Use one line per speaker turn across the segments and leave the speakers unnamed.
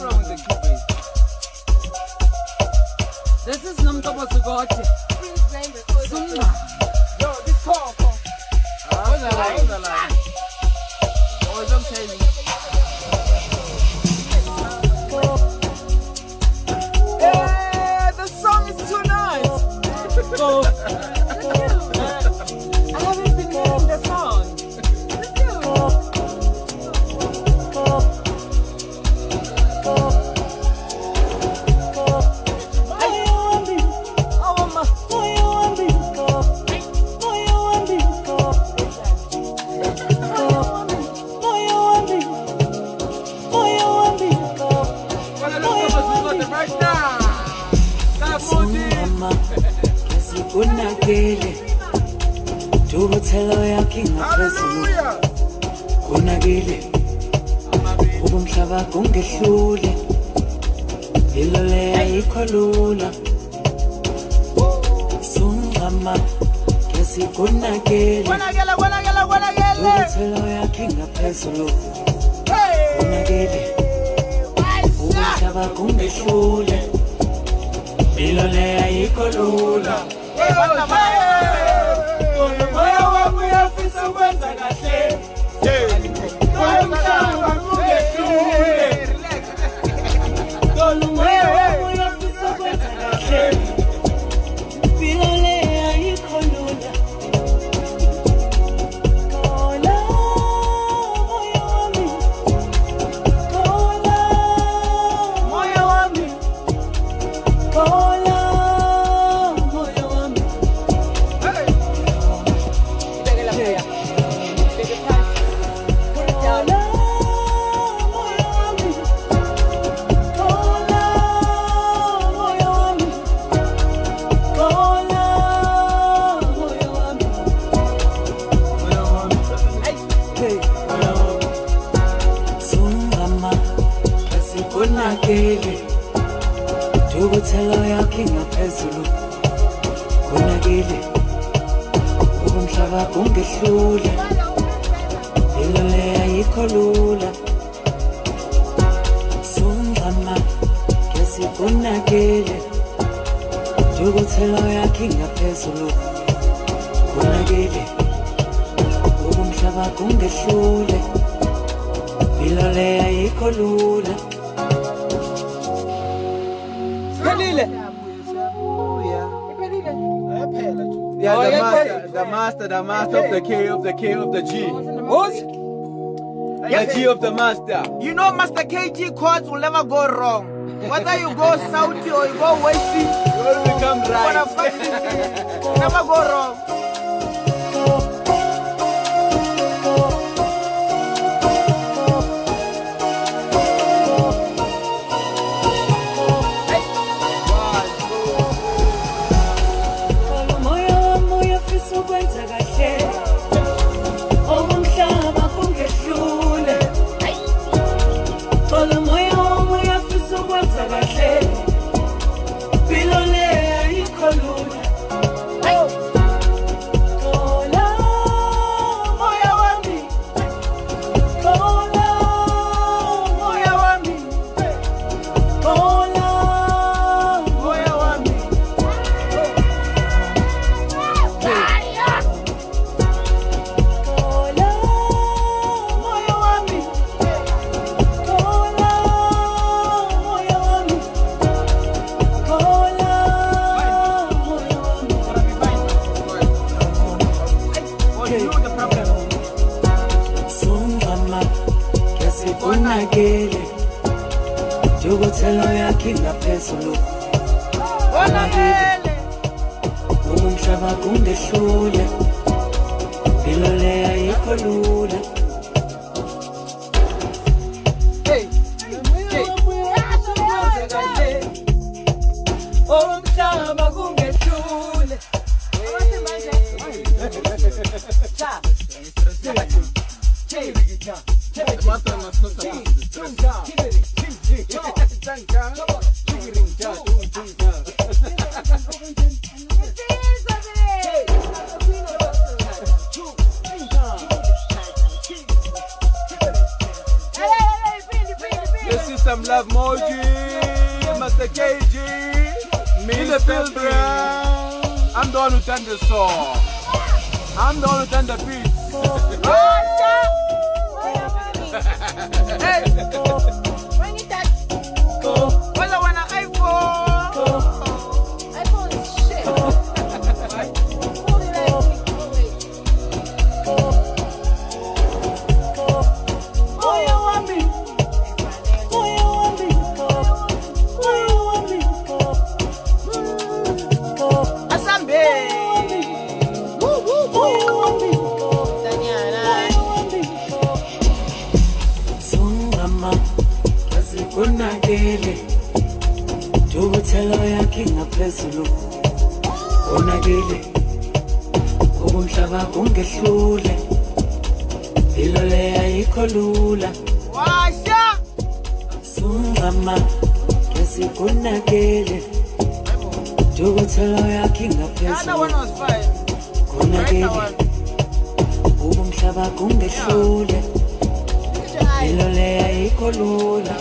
wrong with the Cubase? This is Namtobo Sugote. Yo, this call. What's that line? What was I'm saying? Hey, the song is too nice. I haven't been hearing the song.
Kunagele Dubuthelo yakhe ngaphezulu Kunagele Ubumhlaba kungehlule Ilole ayikho lula Sungama Kesi kunagele Dubuthelo yakhe ngaphezulu Kunagele Ubumhlaba kungehlule Ilole ayikho lula Moyo wangu yafisa kwenza kahle Umhlaba kungehlule Moyo wangu yafisa kwenza kahle Bilole ayikho lula Kola moyo wami Kola moyo wami Kola Dubuthelo yakhe ngaphezulu Kunagele Ubumhlaba kungehlule Ilole ayikho lula Sungama Kesi kunagele Dubuthelo yakhe ngaphezulu Kunagele Ubumhlaba kungehlule Ilole ayikho lula
Yeah, the master of the K of the G. What? The G of the master.
You know, Master KG chords will never go wrong. Whether you go south or you go west,
you will become right.
Never go wrong.
Kunagele Dubuthelo yakhe ngaphezulu Kunagele Ubumhlaba kungehlule Ilole ayikho lula Umhlaba kungehlule
This is some love, Moji, Master KG, Mr. Brown. I'm the one who done the song. I'm the one who done the beats.
Hey, bring it back. What's I want an iPhone?
iPhone is shit. Hold it out.
Oh, you want me? Oh, you want me? Oh, you want me?
Asambe.
Oh, you want me?
Danyana.
Sungama, asikunakele. Dukuthelo yakhe ngaphezulu. Unakele. Ubumhlaba kungehlule. Impilo le ayikho lula.
Washa.
Sungama, asikunakele. Dukuthelo yakhe
Another
ngaphezulu.
one was fine.
Kunakele. Ubumhlaba kungehlule. Impilo le ayikho lula.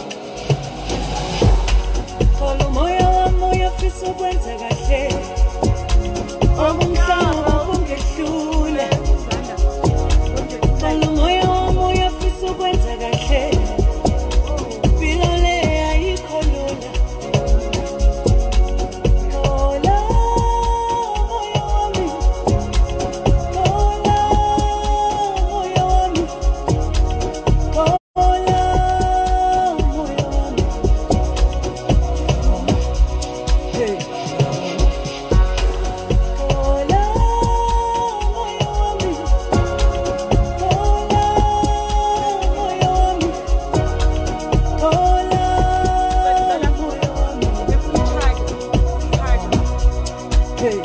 Kolo moya wami uyafisa ukwenza kahle. Umhlaba kungehlule. Kolo moya wami uyafisa ukwenza kahle. Impilo le ayikho lula. Kola moya wami. Kola moya wami. Kola moya wami. Hey. Kola moya wami. Kola moya wami. Kola moya wami. Hey.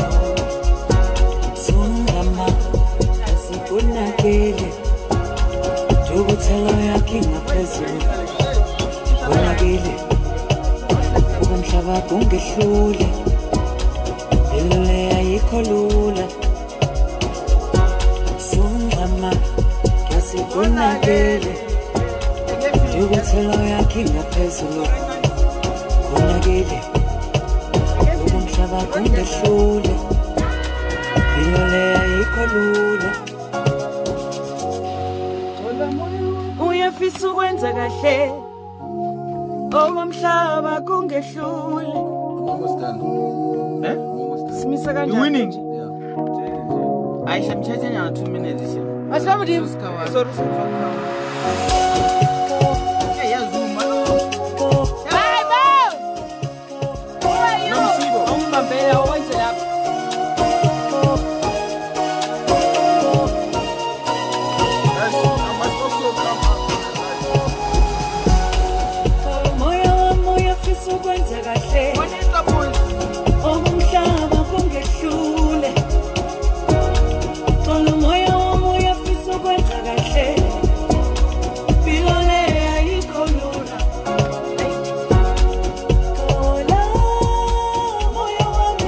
Sungama, asikunakele. Dukuthelo yakhe ngaphezulu. Unakele. Ubumhlaba kungehlule. Impilo le ayikho lula. Sungama, asikunakele. Dukuthelo yakhe ngaphezulu. Unakele. Ubumhlaba kungehlule. Impilo le ayikho lula. Uyafisa ukwenza kahle. Okomhlaba kungehlule.
Almost done. Eh? Almost done.
Smisa kanjani?
You winning?
Aisha, I'm chatting now 2 minutes.
What's wrong with you?
Sorry. Hey, yeah, Zoom.
Bible! Who are you?
I'm Bambela. What's it up?
Moya wami uyafisa ukwenza kahle.
What is the point?
Umhlaba kungehlule. Kolo moya wami uyafisa ukwenza kahle. Impilo le ayikho lula. Kola moya wami.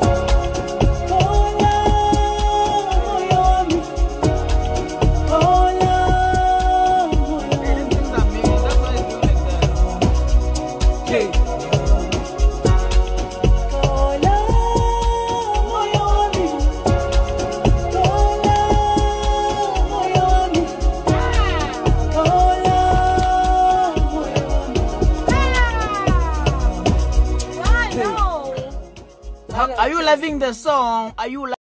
Kola moya wami. Kola moya
Hey,
wami.
these things are made. That's why it's doing like that.
Hey. Kola moya wami. Kola moya wami. Kola moya wami.
I know.
Are you loving the song? Are you